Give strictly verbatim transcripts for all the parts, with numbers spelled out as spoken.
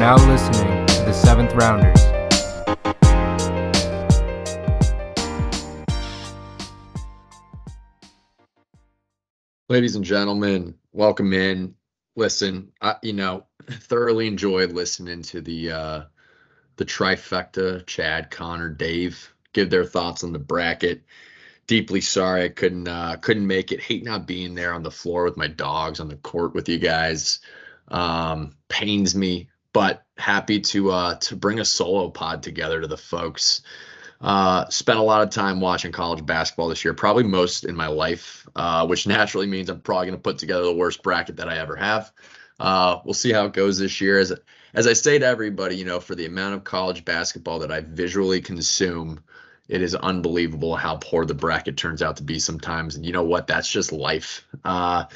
now listening to the Seventh Rounders. Ladies and gentlemen, welcome in. Listen, I, you know, thoroughly enjoyed listening to the uh, the trifecta, Chad, Connor, Dave, give their thoughts on the bracket. Deeply sorry I couldn't uh, couldn't make it. Hate not being there on the floor with my dogs on the court with you guys. Um, pains me, but happy to uh, to bring a solo pod together to the folks. Uh, spent a lot of time watching college basketball this year, probably most in my life, uh, which naturally means I'm probably going to put together the worst bracket that I ever have. Uh, we'll see how it goes this year. As as I say to everybody, you know, for the amount of college basketball that I visually consume, it is unbelievable how poor the bracket turns out to be sometimes. And you know what? That's just life. Uh,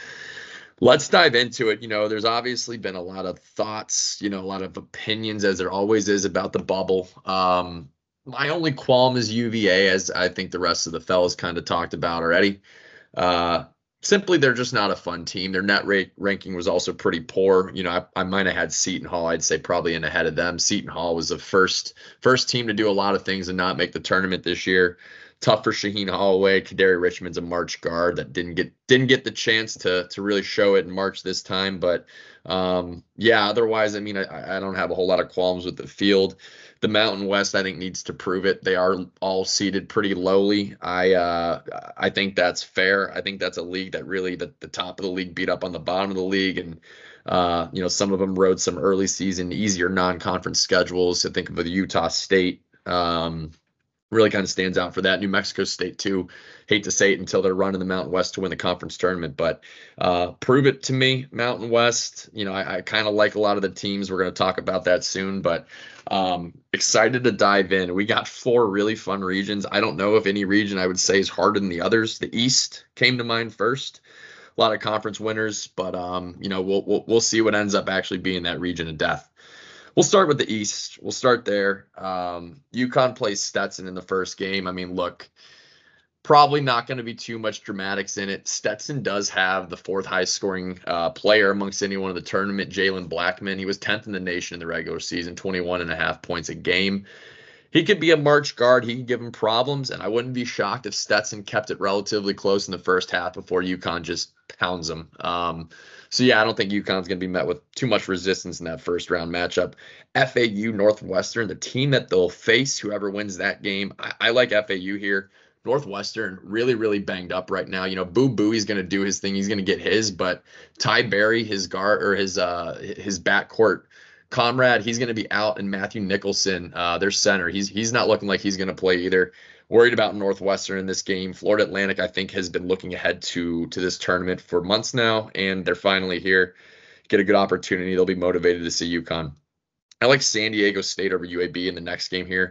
let's dive into it. You know, there's obviously been a lot of thoughts, you know, a lot of opinions, as there always is about the bubble. Um, my only qualm is U V A, as I think the rest of the fellas kind of talked about already. Uh, simply, they're just not a fun team. Their net rate ranking was also pretty poor. You know, I, I might have had Seton Hall. I'd say probably in ahead of them. Seton Hall was the first first team to do a lot of things and not make the tournament this year. Tough for Shaheen Holloway. Kadary Richmond's a March guard that didn't get didn't get the chance to to really show it in March this time. But um, yeah, otherwise, I mean, I, I don't have a whole lot of qualms with the field. The Mountain West, I think, needs to prove it. They are all seated pretty lowly. I uh, I think that's fair. I think that's a league that really the, the top of the league beat up on the bottom of the league, and uh, you know, some of them rode some early season easier non-conference schedules. I think of the Utah State. Um, really kind of stands out for that. New Mexico State too. Hate to say it until they're running the Mountain West to win the conference tournament, but uh, prove it to me, Mountain West. You know, I, I kind of like a lot of the teams. We're going to talk about that soon, but um, excited to dive in. We got four really fun regions. I don't know if any region I would say is harder than the others. The East came to mind first. A lot of conference winners, but um, you know, we'll, we'll we'll see what ends up actually being that region of death. We'll start with the East. We'll start there. Um, UConn plays Stetson in the first game. I mean, look, probably not going to be too much dramatics in it. Stetson does have the fourth highest scoring uh, player amongst anyone in the tournament, Jalen Blackman. He was tenth in the nation in the regular season, twenty-one and a half points a game. He could be a March guard. He could give him problems, and I wouldn't be shocked if Stetson kept it relatively close in the first half before UConn just pounds him. Um, so, yeah, I don't think UConn's going to be met with too much resistance in that first round matchup. F A U Northwestern, the team that they'll face, whoever wins that game, I, I like F A U here. Northwestern really, really banged up right now. You know, Boo Booey's going to do his thing. He's going to get his, but Ty Berry, his guard or his uh, his backcourt comrade, he's going to be out, and Matthew Nicholson, uh, their center, he's he's not looking like he's going to play either. Worried about Northwestern in this game. Florida Atlantic, I think, has been looking ahead to to this tournament for months now, and they're finally here. Get a good opportunity. They'll be motivated to see UConn. I like San Diego State over U A B in the next game here.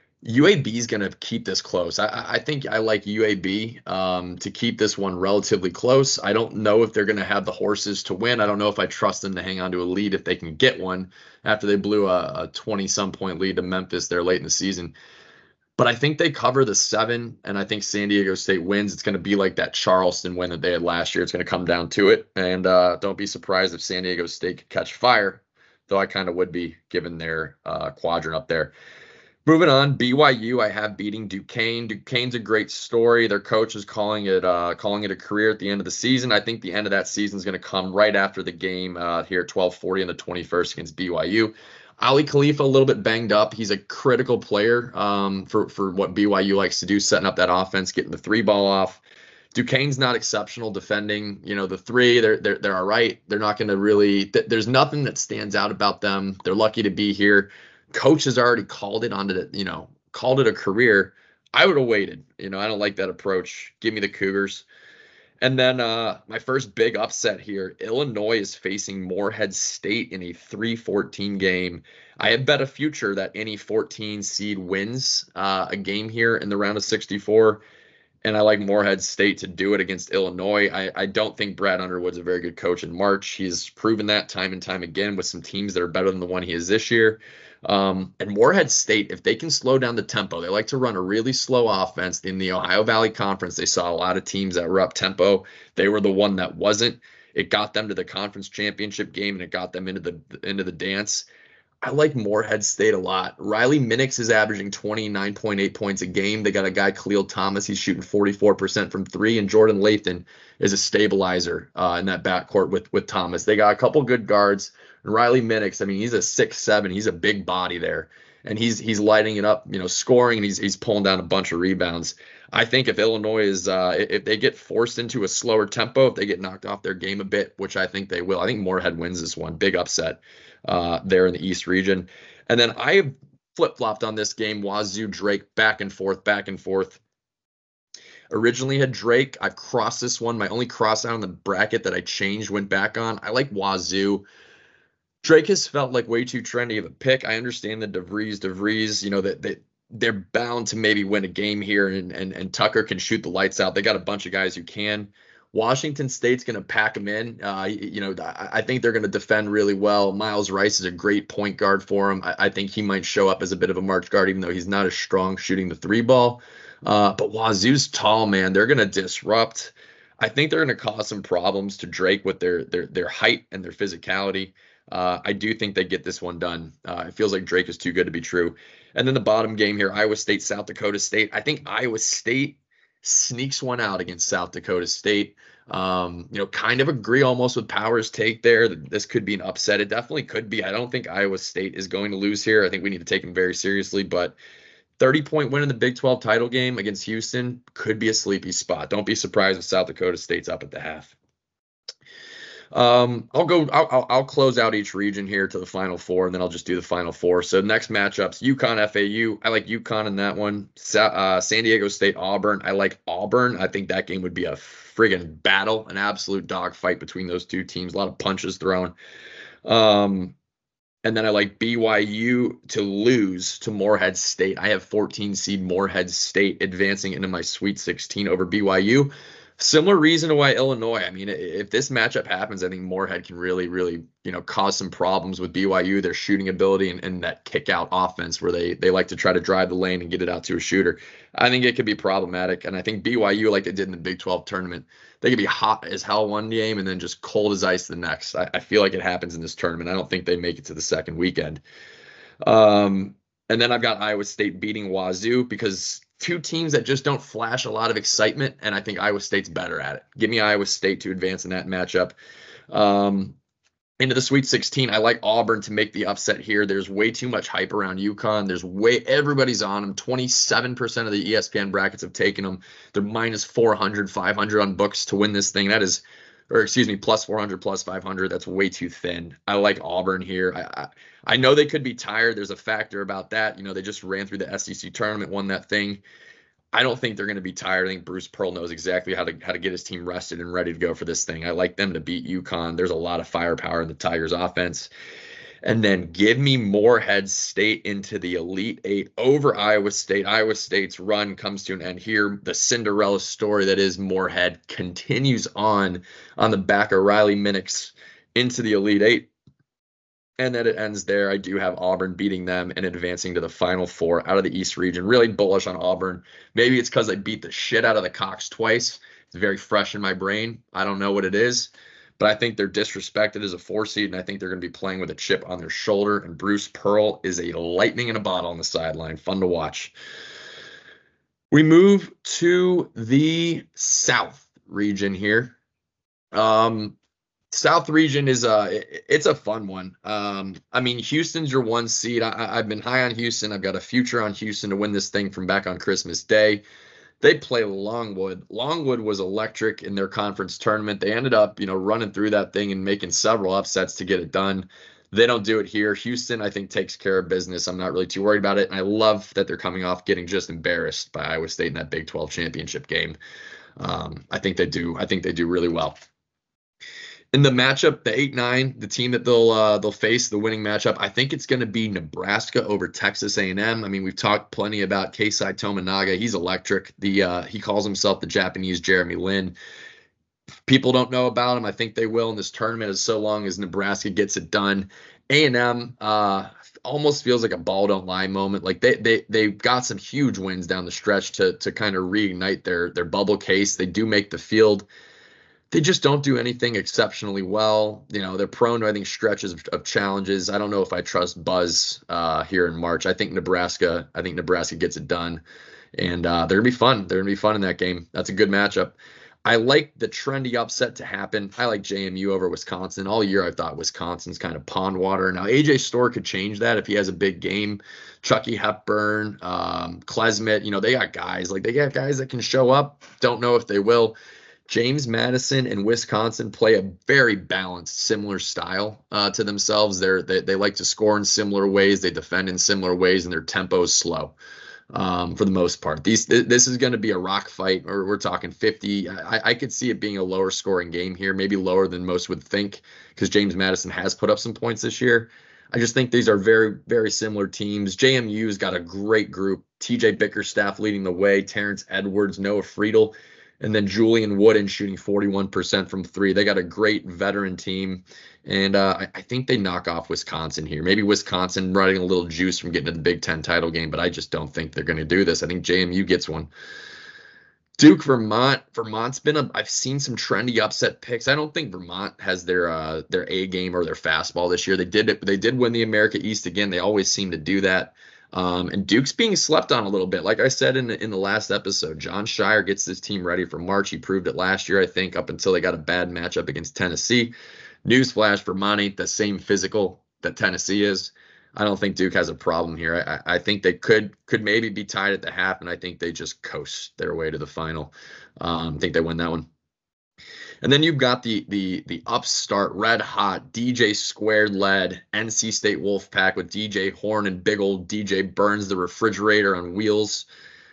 U A B is going to keep this close. I, I think I like U A B um, to keep this one relatively close. I don't know if they're going to have the horses to win. I don't know if I trust them to hang on to a lead if they can get one after they blew a twenty-some point lead to Memphis there late in the season. But I think they cover the seven, and I think San Diego State wins. It's going to be like that Charleston win that they had last year. It's going to come down to it. And uh, don't be surprised if San Diego State could catch fire, though I kind of would be given their uh, quadrant up there. Moving on, B Y U, I have beating Duquesne. Duquesne's a great story. Their coach is calling it uh, calling it a career at the end of the season. I think the end of that season is going to come right after the game uh, here at twelve forty on the twenty-first against B Y U. Ali Khalifa, a little bit banged up. He's a critical player um, for, for what B Y U likes to do, setting up that offense, getting the three ball off. Duquesne's not exceptional defending, you know, the three. They're they're they're all right. They're not going to really. Th- there's nothing that stands out about them. They're lucky to be here. Coach has already called it onto the, you know, called it a career. I would have waited. You know, I don't like that approach. Give me the Cougars. And then uh, my first big upset here, Illinois is facing Morehead State in a three fourteen game. I have bet a future that any fourteen seed wins uh, a game here in the round of sixty-four. And I like Morehead State to do it against Illinois. I, I don't think Brad Underwood's a very good coach in March. He's proven that time and time again with some teams that are better than the one he is this year. Um, and Morehead State, if they can slow down the tempo, they like to run a really slow offense. In the Ohio Valley Conference, they saw a lot of teams that were up tempo. They were the one that wasn't. It got them to the conference championship game, and it got them into the into the dance. I like Morehead State a lot. Riley Minix is averaging twenty-nine point eight points a game. They got a guy, Khalil Thomas. He's shooting forty-four percent from three, and Jordan Lathan is a stabilizer uh, in that backcourt with with Thomas. They got a couple good guards. And Riley Minix, I mean, he's a six seven. He's a big body there, and he's he's lighting it up, you know, scoring, and he's he's pulling down a bunch of rebounds. I think if Illinois is uh, if they get forced into a slower tempo, if they get knocked off their game a bit, which I think they will, I think Morehead wins this one. Big upset uh, there in the East region. And then I have flip-flopped on this game, Wazoo, Drake, back and forth, back and forth. Originally had Drake. I've crossed this one. My only cross out on the bracket that I changed, went back on. I like Wazoo. Drake has felt like way too trendy of a pick. I understand the DeVries, DeVries, you know, that they, they're bound to maybe win a game here, and, and, and Tucker can shoot the lights out. They got a bunch of guys who can. Washington State's going to pack them in. Uh, you know, I, I think they're going to defend really well. Miles Rice is a great point guard for him. I, I think he might show up as a bit of a march guard, even though he's not as strong shooting the three ball. Uh, but Wazoo's tall, man. They're going to disrupt. I think they're going to cause some problems to Drake with their their their height and their physicality. Uh, I do think they get this one done. Uh, it feels like Drake is too good to be true. And then the bottom game here, Iowa State, South Dakota State. I think Iowa State sneaks one out against South Dakota State. Um, you know, kind of agree almost with Power's take there that this could be an upset. It definitely could be. I don't think Iowa State is going to lose here. I think we need to take them very seriously, but thirty point win in the Big twelve title game against Houston could be a sleepy spot. Don't be surprised if South Dakota State's up at the half. Um, I'll go, I'll, I'll close out each region here to the Final Four, and then I'll just do the Final Four. So next matchups, UConn, F A U. I like UConn in that one. Sa- uh, San Diego State, Auburn. I like Auburn. I think that game would be a friggin' battle, an absolute dogfight between those two teams. A lot of punches thrown. Um, and then I like B Y U to lose to Morehead State. I have fourteen seed Morehead State advancing into my Sweet sixteen over B Y U. Similar reason to why Illinois. I mean, if this matchup happens, I think Morehead can really, really, you know, cause some problems with B Y U, their shooting ability and, and that kick out offense where they they like to try to drive the lane and get it out to a shooter. I think it could be problematic. And I think B Y U, like they did in the Big twelve tournament, they could be hot as hell one game and then just cold as ice the next. I, I feel like it happens in this tournament. I don't think they make it to the second weekend. Um, and then I've got Iowa State beating Wazoo because two teams that just don't flash a lot of excitement, and I think Iowa State's better at it. Give me Iowa State to advance in that matchup. Um, into the Sweet sixteen, I like Auburn to make the upset here. There's way too much hype around UConn. There's way everybody's on them. twenty-seven percent of the E S P N brackets have taken them. They're minus four hundred, five hundred on books to win this thing. That is, or excuse me, plus four hundred, plus five hundred. That's way too thin. I like Auburn here. I, I I know they could be tired. There's a factor about that. You know, they just ran through the S E C tournament, won that thing. I don't think they're going to be tired. I think Bruce Pearl knows exactly how to how to get his team rested and ready to go for this thing. I like them to beat UConn. There's a lot of firepower in the Tigers offense. And then give me Morehead State into the Elite Eight over Iowa State. Iowa State's run comes to an end here. The Cinderella story that is Morehead continues on on the back of Riley Minix into the Elite Eight. And then it ends there. I do have Auburn beating them and advancing to the Final Four out of the East region. Really bullish on Auburn. Maybe it's because I beat the shit out of the Cox twice. It's very fresh in my brain. I don't know what it is, but I think they're disrespected as a four seed, and I think they're going to be playing with a chip on their shoulder. And Bruce Pearl is a lightning in a bottle on the sideline. Fun to watch. We move to the South region here. Um, South region is a it's a fun one. Um, I mean, Houston's your one seed. I, I've been high on Houston. I've got a future on Houston to win this thing from back on Christmas Day. They play Longwood. Longwood was electric in their conference tournament. They ended up, you know, running through that thing and making several upsets to get it done. They don't do it here. Houston, I think, takes care of business. I'm not really too worried about it. And I love that they're coming off getting just embarrassed by Iowa State in that Big twelve championship game. Um, I think they do. I think they do really well. In the matchup, the eight nine, the team that they'll uh, they'll face, the winning matchup, I think it's going to be Nebraska over Texas A and M. I mean, we've talked plenty about Keisei Tominaga. He's electric. The uh, he calls himself the Japanese Jeremy Lin. People don't know about him. I think they will in this tournament, as so long as Nebraska gets it done. A and M uh, almost feels like a ball don't lie moment. Like they they they got some huge wins down the stretch to to kind of reignite their their bubble case. They do make the field. they just don't do anything exceptionally well. You know, they're prone to, I think, stretches of, of challenges. I don't know if I trust Buzz uh, here in March. I think Nebraska, I think Nebraska gets it done. And uh, they're going to be fun. They're going to be fun in that game. That's a good matchup. I like the trendy upset to happen. I like J M U over Wisconsin. All year I thought Wisconsin's kind of pond water. Now, A J Storr could change that if he has a big game. Chucky Hepburn, um, Klesmit, you know, they got guys. Like, they got guys that can show up. Don't know if they will. James Madison and Wisconsin play a very balanced, similar style uh, to themselves. They're, they they like to score in similar ways. They defend in similar ways, and their tempo is slow. Um, for the most part, these th- this is going to be a rock fight, or we're talking fifty. I, I could see it being a lower scoring game here, maybe lower than most would think, because James Madison has put up some points this year. I just think these are very, very similar teams. J M U's got a great group. T J Bickerstaff leading the way, Terrence Edwards, Noah Friedel, and then Julian Wooden shooting forty-one percent from three. They got a great veteran team. And uh, I, I think they knock off Wisconsin here. Maybe Wisconsin running a little juice from getting to the Big Ten title game, but I just don't think they're going to do this. I think J M U gets one. Duke, Vermont. Vermont's been a. I've seen some trendy upset picks. I don't think Vermont has their uh, their A game or their fastball this year. They did it. They did win the America East again. They always seem to do that. Um, and Duke's being slept on a little bit. Like I said in the, in the last episode, John Shire gets this team ready for March. He proved it last year, I think, up until they got a bad matchup against Tennessee. Newsflash, Vermont ain't the same physical that Tennessee is. I don't think Duke has a problem here. I, I think they could could maybe be tied at the half, and I think they just coast their way to the final. Um, I think they win that one. And then you've got the the the upstart, red hot D J squared led N C State Wolfpack with D J Horn and big old D J Burns, the refrigerator on wheels.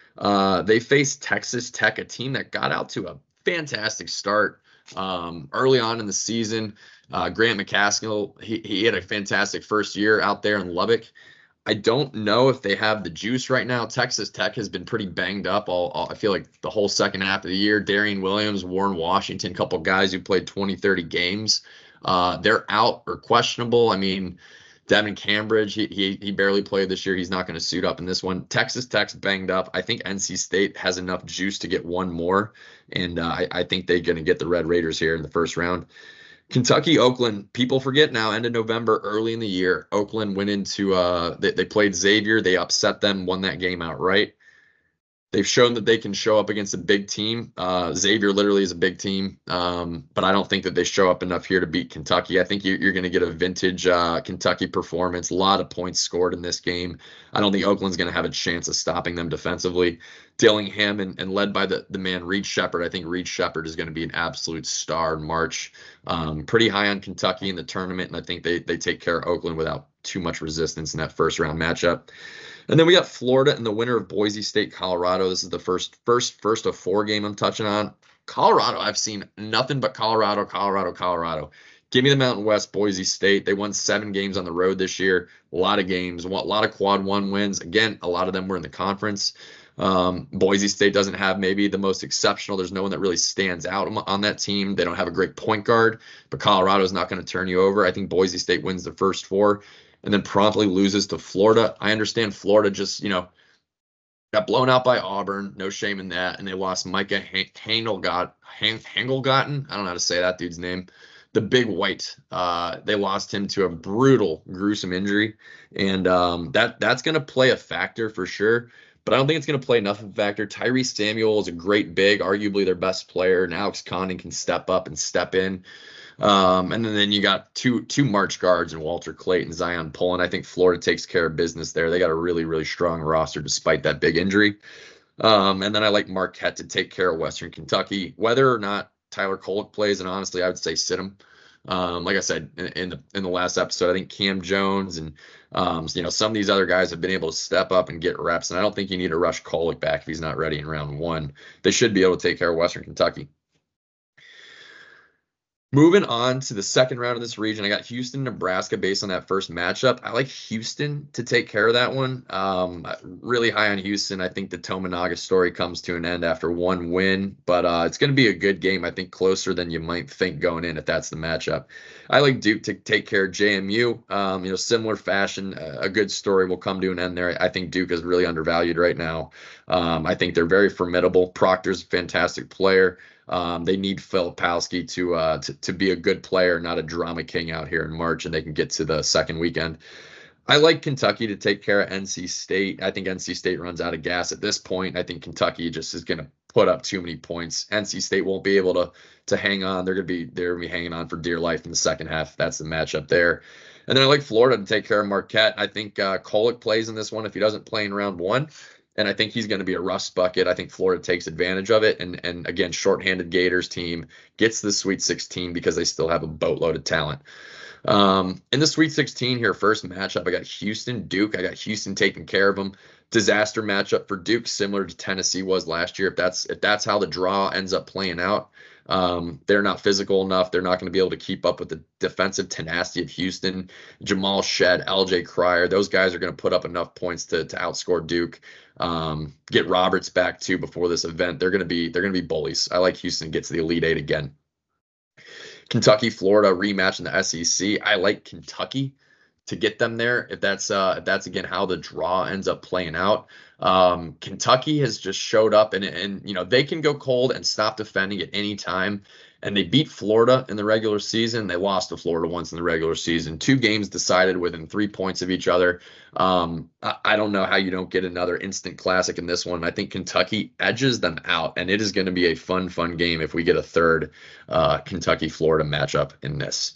Uh, they faced Texas Tech, a team that got out to a fantastic start um, early on in the season. Uh, Grant McCaskill, he, he had a fantastic first year out there in Lubbock. I don't know if they have the juice right now. Texas Tech has been pretty banged up. All, all I feel like the whole second half of the year. Darian Williams, Warren Washington, a couple guys who played twenty, thirty games. Uh, they're out or questionable. I mean, Devin Cambridge, he, he he barely played this year. He's not going to suit up in this one. Texas Tech's banged up. I think N C State has enough juice to get one more, and uh, I, I think they're going to get the Red Raiders here in the first round. Kentucky, Oakland, people forget now, end of November, early in the year, Oakland went into, uh, they, they played Xavier. They upset them, won that game outright. They've shown that they can show up against a big team. Uh, Xavier literally is a big team, um, but I don't think that they show up enough here to beat Kentucky. I think you're, you're going to get a vintage uh, Kentucky performance. A lot of points scored in this game. I don't think Oakland's going to have a chance of stopping them defensively. Dillingham and, and led by the, the man Reed Shepherd. I think Reed Shepherd is going to be an absolute star in March. Um, pretty high on Kentucky in the tournament, and I think they they take care of Oakland without too much resistance in that first round matchup. And then we got Florida and the winner of Boise State, Colorado. This is the first first first of four game I'm touching on. Colorado, I've seen nothing but Colorado, Colorado, Colorado. Give me the Mountain West, Boise State. They won seven games on the road this year. A lot of games, a lot of quad one wins. Again, a lot of them were in the conference. Um, Boise State doesn't have maybe the most exceptional. There's no one that really stands out on that team. They don't have a great point guard, but Colorado is not going to turn you over. I think Boise State wins the first four and then promptly loses to Florida. I understand Florida just, you know, got blown out by Auburn. No shame in that. And they lost Micah Hangelgotten. Hangelgotten. I don't know how to say that dude's name. The big white. Uh, they lost him to a brutal, gruesome injury. And um, that that's going to play a factor for sure. But I don't think it's going to play enough of a factor. Tyrese Samuel is a great big, arguably their best player. And Alex Condon can step up and step in. Um, and then, then you got two two March guards and Walter Clayton, Zion Pullen. I think Florida takes care of business there. They got a really, really strong roster despite that big injury. Um, and then I like Marquette to take care of Western Kentucky. Whether or not Tyler Kolek plays, and honestly, I would say sit him. Um, like I said in, in the in the last episode, I think Cam Jones and um, you know some of these other guys have been able to step up and get reps. And I don't think you need to rush Kolek back if he's not ready in round one. They should be able to take care of Western Kentucky. Moving on to the second round of this region, I got Houston, Nebraska based on that first matchup. I like Houston to take care of that one. Um, really high on Houston. I think the Tominaga story comes to an end after one win, but uh, it's going to be a good game. I think closer than you might think going in if that's the matchup. I like Duke to take care of J M U. Um, you know, similar fashion, a good story will come to an end there. I think Duke is really undervalued right now. Um, I think they're very formidable. Proctor's a fantastic player. Um, they need Filipowski to, uh, to to be a good player, not a drama king out here in March, and they can get to the second weekend. I like Kentucky to take care of N C State. I think N C State runs out of gas at this point. I think Kentucky just is going to put up too many points. N C State won't be able to to hang on. They're going to be they're going to be hanging on for dear life in the second half. That's the matchup there. And then I like Florida to take care of Marquette. I think uh, Kolek plays in this one if he doesn't play in round one. And I think he's going to be a rust bucket. I think Florida takes advantage of it. And, and again, shorthanded Gators team gets the Sweet sixteen because they still have a boatload of talent. Um, in the Sweet sixteen here, first matchup, I got Houston, Duke. I got Houston taking care of them. Disaster matchup for Duke, similar to Tennessee was last year. If that's if that's how the draw ends up playing out, um, they're not physical enough. They're not going to be able to keep up with the defensive tenacity of Houston. Jamal Shed, L J Cryer, those guys are going to put up enough points to to outscore Duke. Um, get Roberts back too before this event. They're going to be they're going to be bullies. I like Houston to get to the Elite Eight again. Kentucky, Florida rematch in the S E C. I like Kentucky to get them there if that's uh, if that's again how the draw ends up playing out. Um, Kentucky has just showed up and and you know they can go cold and stop defending at any time. And they beat Florida in the regular season. They lost to Florida once in the regular season. Two games decided within three points of each other. Um, I, I don't know how you don't get another instant classic in this one. I think Kentucky edges them out, and it is going to be a fun, fun game if we get a third uh, Kentucky-Florida matchup in this.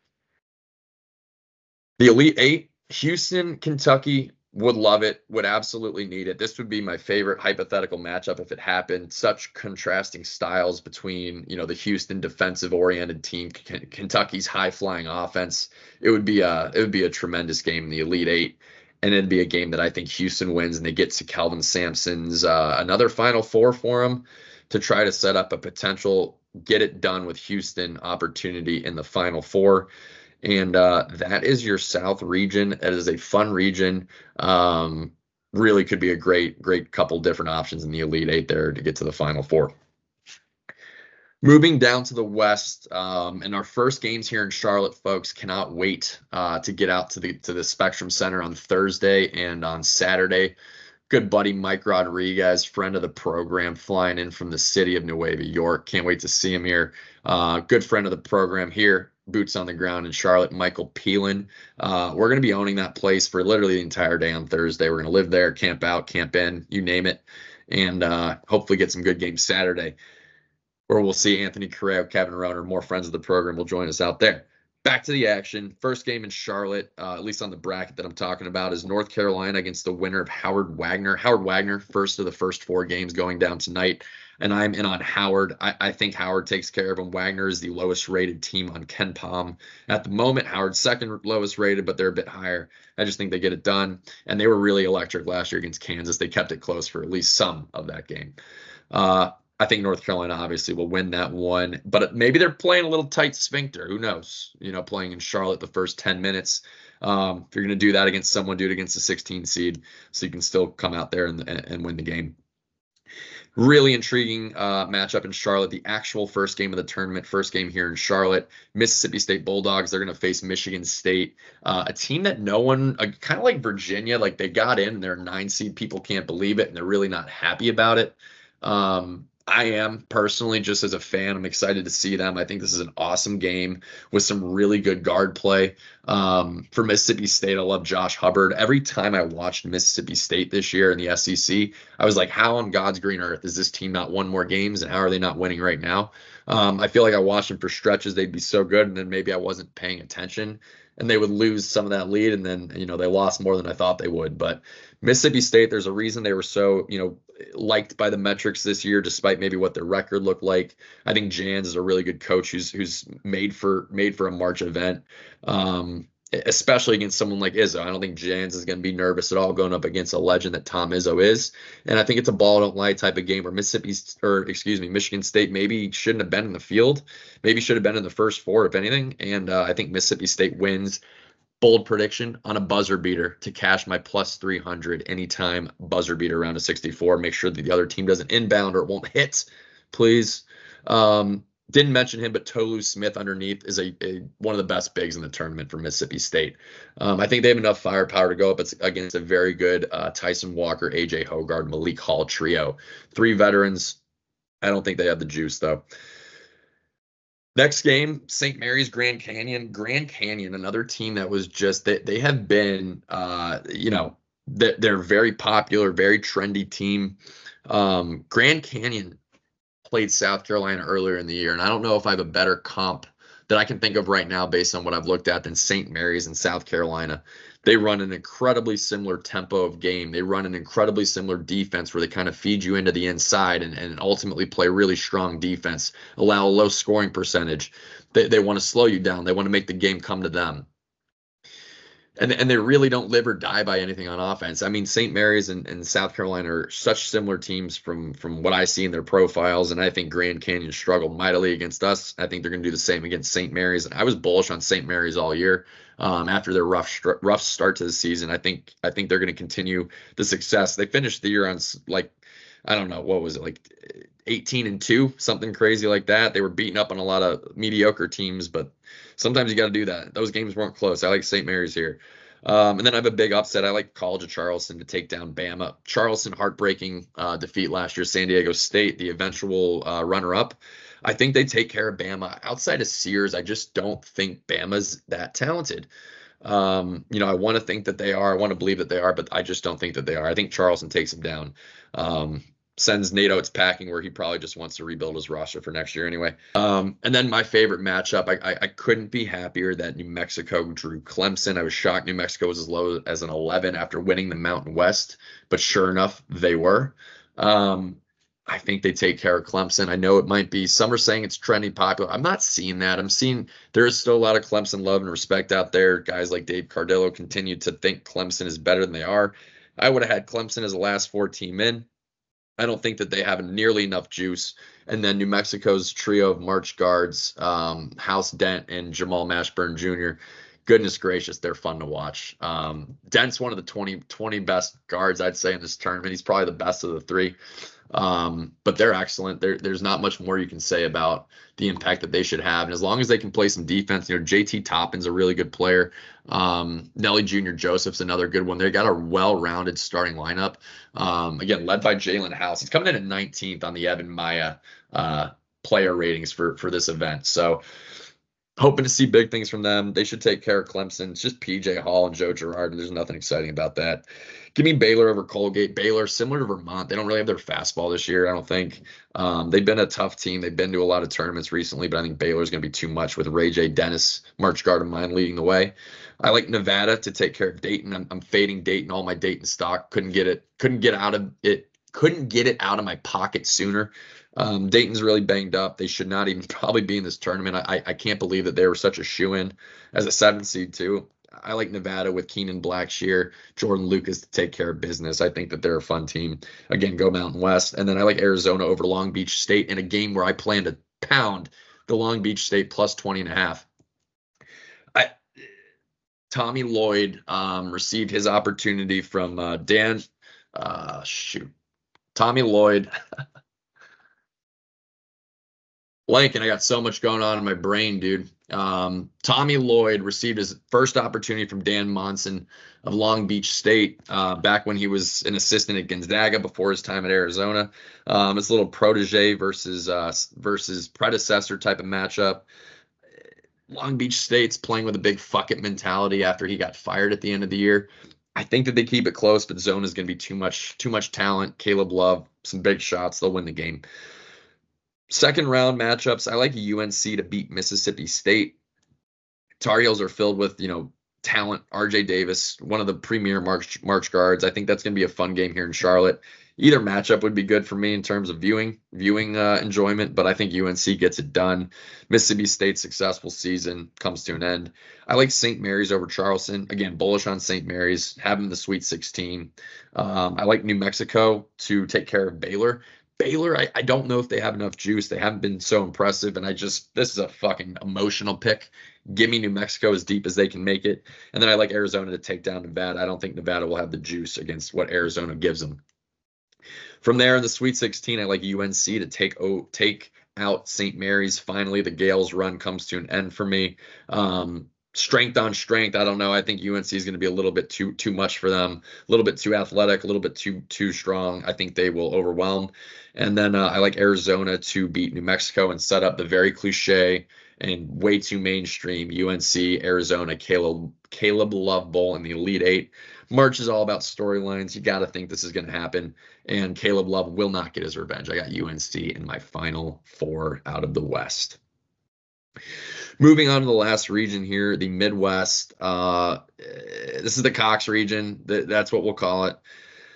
The Elite Eight, Houston, Kentucky, would love it, would absolutely need it. This would be my favorite hypothetical matchup if it happened. Such contrasting styles between, you know, the Houston defensive-oriented team, K- Kentucky's high-flying offense. It would be a it would be a tremendous game in the Elite Eight, and it'd be a game that I think Houston wins, and they get to Kelvin Sampson's uh, another Final Four for him to try to set up a potential get it done with Houston opportunity in the Final Four. And uh, that is your South region. It is a fun region. Um, really could be a great, great couple different options in the Elite Eight there to get to the Final Four. Moving down to the West, um, and our first games here in Charlotte, folks, cannot wait uh, to get out to the to the Spectrum Center on Thursday and on Saturday. Good buddy Mike Rodriguez, friend of the program, flying in from the city of Nueva York. Can't wait to see him here. Uh, good friend of the program here. Boots on the ground in Charlotte, Michael Peelan. Uh, we're going to be owning that place for literally the entire day on Thursday. We're going to live there, camp out, camp in, you name it, and uh, hopefully get some good games Saturday, where we'll see Anthony Correa, Kevin Roner, more friends of the program will join us out there. Back to the action. First game in Charlotte, uh, at least on the bracket that I'm talking about, is North Carolina against the winner of Howard Wagner. Howard Wagner, first of the first four games going down tonight. And I'm in on Howard. I, I think Howard takes care of him. Wagner is the lowest rated team on KenPom at the moment. Howard's second lowest rated, but they're a bit higher. I just think they get it done. And they were really electric last year against Kansas. They kept it close for at least some of that game. Uh, I think North Carolina obviously will win that one, but maybe they're playing a little tight sphincter. Who knows? You know, playing in Charlotte the first ten minutes. Um, if you're going to do that against someone, do it against a sixteen seed so you can still come out there and, and win the game. Really intriguing uh, matchup in Charlotte. The actual first game of the tournament, first game here in Charlotte, Mississippi State Bulldogs. They're going to face Michigan State, uh, a team that no one, uh, kind of like Virginia, like they got in, they're a nine seed. People can't believe it, and they're really not happy about it. Um, I am personally, just as a fan, I'm excited to see them. I think this is an awesome game with some really good guard play. Um, for Mississippi State, I love Josh Hubbard. Every time I watched Mississippi State this year in the S E C, I was like, how on God's green earth is this team not won more games, and how are they not winning right now? Um, I feel like I watched them for stretches. They'd be so good, and then maybe I wasn't paying attention, and they would lose some of that lead, and then, you know, they lost more than I thought they would. But Mississippi State, there's a reason they were so, you know, liked by the metrics this year, despite maybe what their record looked like. I think Jans is a really good coach who's who's made for made for a March event, um, especially against someone like Izzo. I don't think Jans is going to be nervous at all going up against a legend that Tom Izzo is. And I think it's a ball don't lie type of game where Mississippi, or excuse me, Michigan State maybe shouldn't have been in the field, maybe should have been in the first four, if anything. And uh, I think Mississippi State wins. Bold prediction on a buzzer beater to cash my plus three hundred anytime buzzer beater around a sixty-four. Make sure that the other team doesn't inbound or it won't hit, please. Um, didn't mention him, but Tolu Smith underneath is a, a one of the best bigs in the tournament for Mississippi State. Um, I think they have enough firepower to go up against a very good uh, Tyson Walker, A J Hoggard, Malik Hall trio. Three veterans. I don't think they have the juice though. Next game, Saint Mary's Grand Canyon. Grand Canyon, another team that was just they they have been uh you know they're, they're very popular, very trendy team. Um, Grand Canyon played South Carolina earlier in the year, and I don't know if I have a better comp that I can think of right now based on what I've looked at than Saint Mary's in South Carolina. They run an incredibly similar tempo of game. They run an incredibly similar defense where they kind of feed you into the inside and, and ultimately play really strong defense, allow a low scoring percentage. They, they want to slow you down. They want to make the game come to them. And, and they really don't live or die by anything on offense. I mean, Saint Mary's and, and South Carolina are such similar teams from from what I see in their profiles, and I think Grand Canyon struggled mightily against us. I think they're going to do the same against Saint Mary's. And I was bullish on Saint Mary's all year um, after their rough rough start to the season. I think I think they're going to continue the success. They finished the year on like I don't know what was it like eighteen and two, something crazy like that. They were beating up on a lot of mediocre teams, but sometimes you got to do that. Those games weren't close. I like Saint Mary's here. Um, and then I have a big upset. I like College of Charleston to take down Bama. Charleston, heartbreaking uh, defeat last year. San Diego State, the eventual uh, runner-up. I think they take care of Bama. Outside of Sears, I just don't think Bama's that talented. Um, you know, I want to think that they are. I want to believe that they are, but I just don't think that they are. I think Charleston takes them down. Um, sends Nate Oates packing where he probably just wants to rebuild his roster for next year anyway. Um, and then my favorite matchup, I, I, I couldn't be happier that New Mexico drew Clemson. I was shocked New Mexico was as low as an eleven after winning the Mountain West, but sure enough, they were. Um, I think they take care of Clemson. I know it might be, some are saying it's trendy popular. I'm not seeing that. I'm seeing there is still a lot of Clemson love and respect out there. Guys like Dave Cardillo continue to think Clemson is better than they are. I would have had Clemson as a last four team in. I don't think that they have nearly enough juice. And then New Mexico's trio of March guards, um, House Dent and Jamal Mashburn Junior Goodness gracious, they're fun to watch. Um, Dent's one of the twenty, twenty best guards, I'd say, in this tournament. He's probably the best of the three. Um, but they're excellent. There, there's not much more you can say about the impact that they should have. And as long as they can play some defense, you know, J T Toppin's a really good player. Um, Nelly Junior Joseph's another good one. They got a well-rounded starting lineup. Um, again, led by Jalen House. He's coming in at nineteenth on the Evan Maya uh, player ratings for, for this event. So hoping to see big things from them. They should take care of Clemson. It's just P J Hall and Joe Girard, and there's nothing exciting about that. Give me Baylor over Colgate. Baylor, similar to Vermont, they don't really have their fastball this year, I don't think. Um, they've been a tough team. They've been to a lot of tournaments recently, but I think Baylor's going to be too much with Ray J. Dennis, March guard of mine, leading the way. I like Nevada to take care of Dayton. I'm, I'm fading Dayton, all my Dayton stock. Couldn't get it, couldn't get out of it, couldn't get it out of my pocket sooner. Um, Dayton's really banged up. They should not even probably be in this tournament. I, I can't believe that they were such a shoo-in as a seventh seed too. I like Nevada with Keenan Blackshear, Jordan Lucas to take care of business. I think that they're a fun team. Again, go Mountain West. And then I like Arizona over Long Beach State in a game where I plan to pound the Long Beach State plus twenty and a half. I, Tommy Lloyd um, received his opportunity from uh, Dan. Uh, shoot. Tommy Lloyd. Blank, and I got so much going on in my brain, dude. Um, Tommy Lloyd received his first opportunity from Dan Monson of Long Beach State uh, back when he was an assistant at Gonzaga before his time at Arizona. Um, it's a little protege versus uh, versus predecessor type of matchup. Long Beach State's playing with a big fuck it mentality after he got fired at the end of the year. I think that they keep it close, but zone is going to be too much too much talent. Caleb Love, some big shots. They'll win the game. Second round matchups, I like U N C to beat Mississippi State. Tar Heels are filled with, you know, talent. R J Davis, one of the premier March March guards. I think that's going to be a fun game here in Charlotte. Either matchup would be good for me in terms of viewing viewing uh, enjoyment, but I think U N C gets it done. Mississippi State's successful season comes to an end. I like Saint Mary's over Charleston. Again, bullish on Saint Mary's, having the Sweet sixteen. Um, I like New Mexico to take care of Baylor. Baylor, I, I don't know if they have enough juice. They haven't been so impressive, and I just, this is a fucking emotional pick. Give me New Mexico as deep as they can make it. And then I like Arizona to take down Nevada. I don't think Nevada will have the juice against what Arizona gives them. From there in the Sweet sixteen, I like U N C to take oh, take out Saint Mary's. Finally, the Gales run comes to an end for me. Um, strength on strength, I don't know. I think U N C is going to be a little bit too too much for them, a little bit too athletic, a little bit too too strong. I think they will overwhelm. And then uh, I like Arizona to beat New Mexico and set up the very cliche and way too mainstream U N C Arizona Caleb Caleb Love Bowl in the Elite Eight. March is all about storylines. You got to think this is going to happen, and Caleb Love will not get his revenge. I got U N C in my final four out of the West. Moving on to the last region here, the Midwest. Uh, this is the Cox region. That's what we'll call it.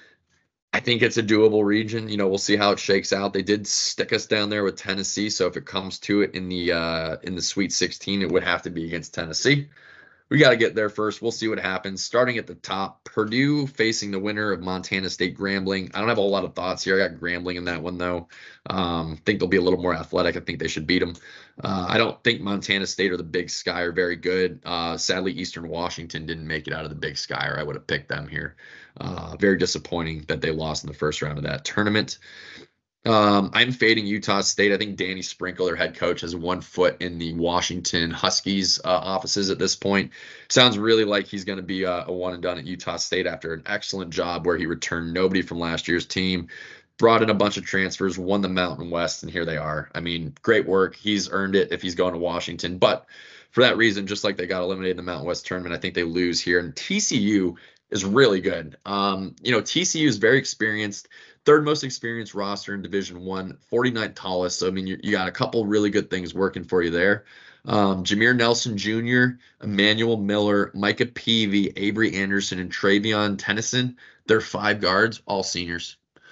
I think it's a doable region. You know, we'll see how it shakes out. They did stick us down there with Tennessee, so if it comes to it in the uh, in the Sweet sixteen, it would have to be against Tennessee. We got to get there first. We'll see what happens. Starting at the top, Purdue facing the winner of Montana State Grambling. I don't have a lot of thoughts here. I got Grambling in that one, though. Um, think they'll be a little more athletic. I think they should beat them. Uh, I don't think Montana State or the Big Sky are very good. Uh, sadly, Eastern Washington didn't make it out of the Big Sky, or I would have picked them here. Uh, very disappointing that they lost in the first round of that tournament. Um, I'm fading Utah State. I think Danny Sprinkle, their head coach, has one foot in the Washington Huskies uh, offices at this point. Sounds really like he's going to be a, a one and done at Utah State after an excellent job where he returned nobody from last year's team, brought in a bunch of transfers, won the Mountain West, and here they are. I mean, great work. He's earned it if he's going to Washington. But for that reason, just like they got eliminated in the Mountain West tournament, I think they lose here. And T C U is really good. Um, you know, T C U is very experienced. Third most experienced roster in Division One, forty-ninth tallest. So I mean, you, you got a couple really good things working for you there. Um, Jameer Nelson Junior, Emmanuel Miller, Micah Peavy, Avery Anderson, and Travion Tennyson. They're five guards, all seniors.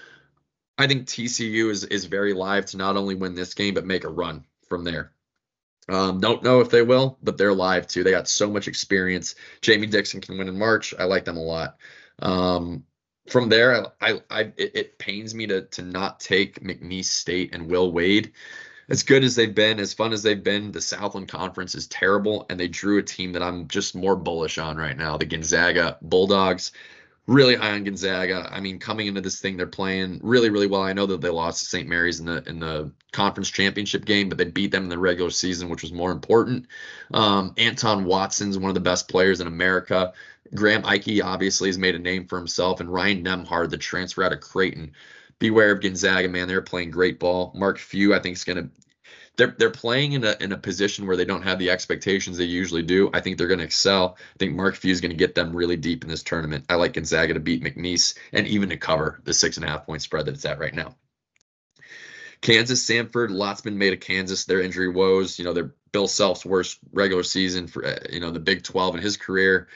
I think T C U is is very live to not only win this game but make a run from there. Um, don't know if they will, but they're live too. They got so much experience. Jamie Dixon can win in March. I like them a lot. Um, From there, I, I, it, it pains me to to not take McNeese State and Will Wade. As good as they've been, as fun as they've been, the Southland Conference is terrible, and they drew a team that I'm just more bullish on right now, the Gonzaga Bulldogs. Really high on Gonzaga. I mean, coming into this thing, they're playing really, really well. I know that they lost to Saint Mary's in the in the conference championship game, but they beat them in the regular season, which was more important. Um, Anton Watson's one of the best players in America. Graham Ike obviously has made a name for himself, and Ryan Nemhard, the transfer out of Creighton. Beware of Gonzaga, man. They're playing great ball. Mark Few, I think, is going to they're they're playing in a in a position where they don't have the expectations they usually do. I think they're going to excel. I think Mark Few is going to get them really deep in this tournament. I like Gonzaga to beat McNeese and even to cover the six and a half point spread that it's at right now. Kansas, Samford, lots been made of Kansas. Their injury woes, you know, they're Bill Self's worst regular season for uh, you know the Big twelve in his career.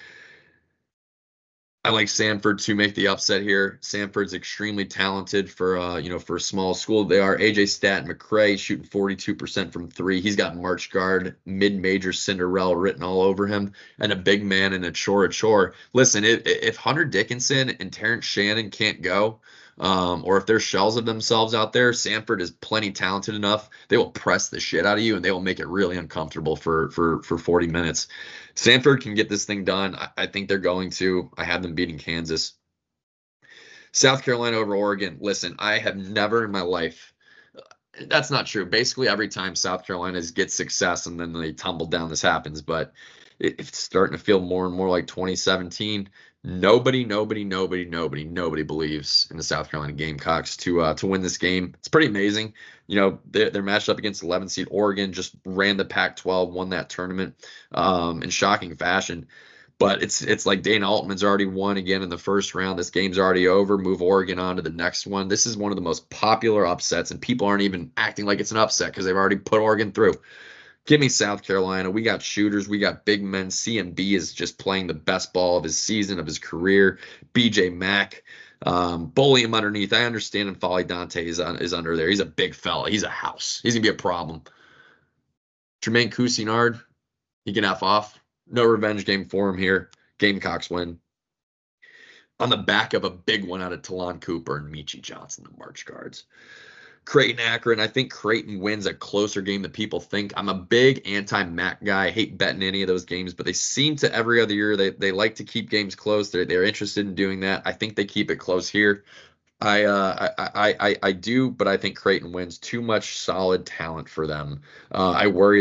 I like Samford to make the upset here. Samford's extremely talented for uh, you know for a small school. They are A J Stat McCray shooting forty-two percent from three. He's got March guard, mid-major Cinderella written all over him, and a big man in a chore chore. Listen, if, if Hunter Dickinson and Terrence Shannon can't go, um, or if they're shells of themselves out there, Samford is plenty talented enough. They will press the shit out of you, and they will make it really uncomfortable for for for forty minutes. Samford can get this thing done. I, I think they're going to. I have them beating Kansas. South Carolina over Oregon. Listen, I have never in my life. That's not true. Basically, every time South Carolina gets success and then they tumble down, this happens. But it, it's starting to feel more and more like twenty seventeen. Nobody, nobody, nobody, nobody, nobody believes in the South Carolina Gamecocks to uh, to win this game. It's pretty amazing. You know, they're, they're matched up against eleven seed Oregon, just ran the Pac twelve, won that tournament um, in shocking fashion. But it's it's like Dana Altman's already won again in the first round. This game's already over. Move Oregon on to the next one. This is one of the most popular upsets, and people aren't even acting like it's an upset because they've already put Oregon through. Give me South Carolina. We got shooters. We got big men. C M B is just playing the best ball of his season, of his career. B J Mack, um, bully him underneath. I understand N'Faly Dante is, on, is under there. He's a big fella. He's a house. He's going to be a problem. Jermaine Cousinard, he can F off. No revenge game for him here. Gamecocks win. On the back of a big one out of Talon Cooper and Michi Johnson, the March guards. Creighton Akron. I think Creighton wins a closer game than people think. I'm a big anti-Mac guy. I hate betting any of those games, but they seem to every other year they they like to keep games close. They're they're interested in doing that. I think they keep it close here. I uh I I I, I do, but I think Creighton wins. Too much solid talent for them. Uh, I worry that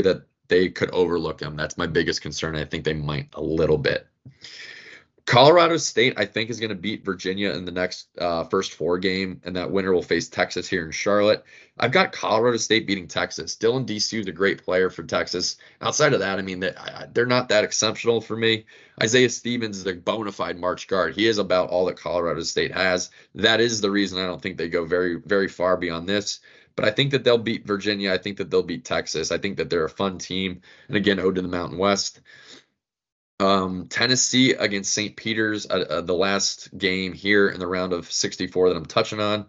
they could overlook them. That's my biggest concern. I think they might a little bit. Colorado State, I think, is going to beat Virginia in the next uh, first four game, and that winner will face Texas here in Charlotte. I've got Colorado State beating Texas. Dylan Disu is a great player for Texas. Outside of that, I mean, they, they're not that exceptional for me. Isaiah Stevens is a bona fide March guard. He is about all that Colorado State has. That is the reason I don't think they go very, very far beyond this. But I think that they'll beat Virginia. I think that they'll beat Texas. I think that they're a fun team. And again, ode to the Mountain West. Um, Tennessee against Saint Peter's, uh, uh, the last game here in the round of sixty-four that I'm touching on.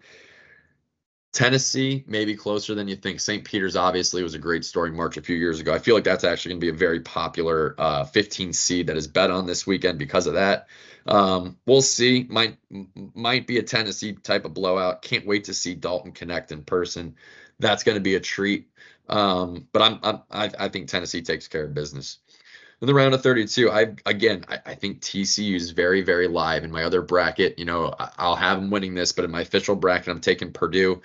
Tennessee maybe closer than you think. Saint Peter's obviously was a great story March a few years ago. I feel like that's actually going to be a very popular uh, fifteen seed that is bet on this weekend because of that. Um, we'll see. Might might be a Tennessee type of blowout. Can't wait to see Dalton Connect in person. That's going to be a treat. Um, but I'm, I'm I, I think Tennessee takes care of business. In the round of thirty-two, I again, I, I think T C U is very, very live. In my other bracket, you know, I, I'll have them winning this, but in my official bracket, I'm taking Purdue.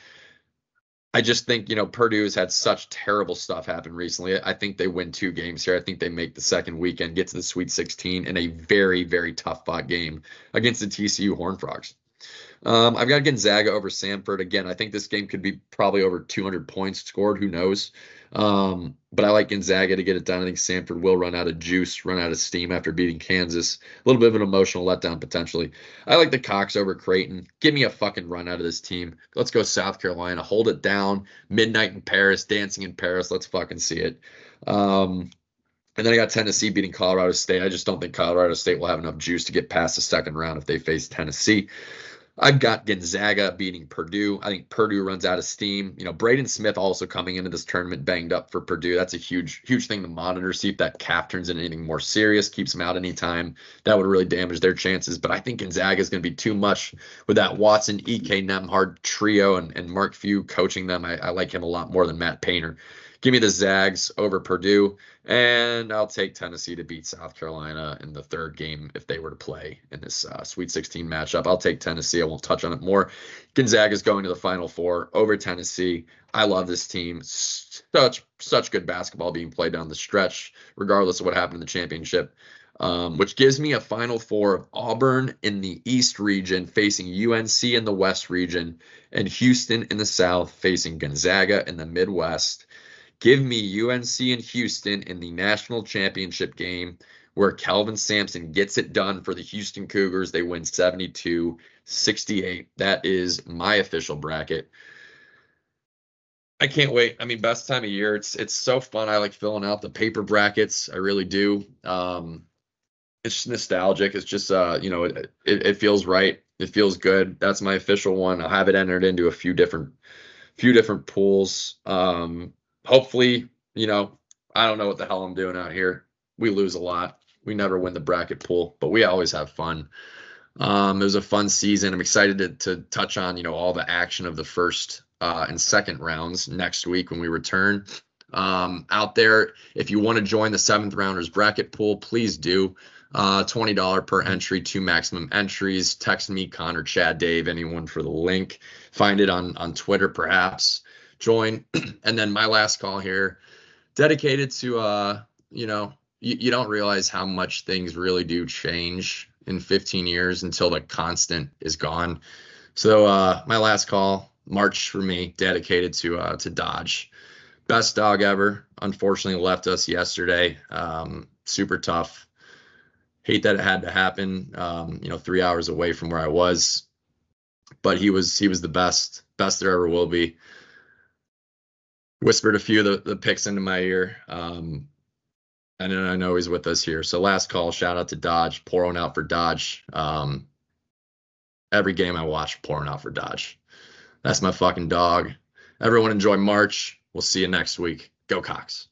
I just think, you know, Purdue has had such terrible stuff happen recently. I think they win two games here. I think they make the second weekend, get to the Sweet sixteen in a very, very tough fought game against the T C U Horned Frogs. Um, I've got Gonzaga over Samford. Again, I think this game could be probably over two hundred points scored. Who knows? Um, but I like Gonzaga to get it done. I think Samford will run out of juice, run out of steam after beating Kansas. A little bit of an emotional letdown potentially. I like the Cox over Creighton. Give me a fucking run out of this team. Let's go South Carolina. Hold it down. Midnight in Paris, dancing in Paris. Let's fucking see it. Um, and then I got Tennessee beating Colorado State. I just don't think Colorado State will have enough juice to get past the second round if they face Tennessee. I've got Gonzaga beating Purdue. I think Purdue runs out of steam. You know, Braden Smith also coming into this tournament banged up for Purdue. That's a huge, huge thing to monitor. See if that calf turns into anything more serious, keeps him out anytime. That would really damage their chances. But I think Gonzaga is going to be too much with that Watson, E K, Nembhard trio and, and Mark Few coaching them. I, I like him a lot more than Matt Painter. Give me the Zags over Purdue, and I'll take Tennessee to beat South Carolina in the third game if they were to play in this uh, Sweet sixteen matchup. I'll take Tennessee. I won't touch on it more. Gonzaga is going to the Final Four over Tennessee. I love this team. Such such good basketball being played down the stretch, regardless of what happened in the championship, um, which gives me a Final Four of Auburn in the East region facing U N C in the West region and Houston in the South facing Gonzaga in the Midwest. Give me U N C and Houston in the national championship game where Kelvin Sampson gets it done for the Houston Cougars. They win seventy-two sixty-eight. That is my official bracket. I can't wait. I mean, best time of year. It's it's so fun. I like filling out the paper brackets. I really do. Um, it's just nostalgic. It's just, uh, you know, it, it, it feels right. It feels good. That's my official one. I'll have it entered into a few different, few different pools. Um, Hopefully, you know, I don't know what the hell I'm doing out here. We lose a lot. We never win the bracket pool, but we always have fun. Um, it was a fun season. I'm excited to, to touch on, you know, all the action of the first uh, and second rounds next week when we return. Um, out there, if you want to join the seventh rounders bracket pool, please do. Uh, twenty dollars per entry, two maximum entries. Text me, Connor, Chad, Dave, anyone for the link. Find it on, on Twitter, perhaps. Join. And then my last call here, dedicated to, uh, you know, you, you don't realize how much things really do change in fifteen years until the constant is gone. So uh, my last call, March for me, dedicated to uh, to Dodge. Best dog ever. Unfortunately left us yesterday. Um, super tough. Hate that it had to happen, um, you know, three hours away from where I was. But he was he was the best, best there ever will be. Whispered a few of the, the picks into my ear. Um, and I know he's with us here. So last call, shout out to Dodge, pouring out for Dodge. Um, every game I watch, pouring out for Dodge. That's my fucking dog. Everyone enjoy March. We'll see you next week. Go Cox.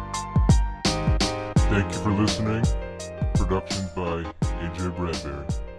Thank you for listening. Production by A J Bradbury.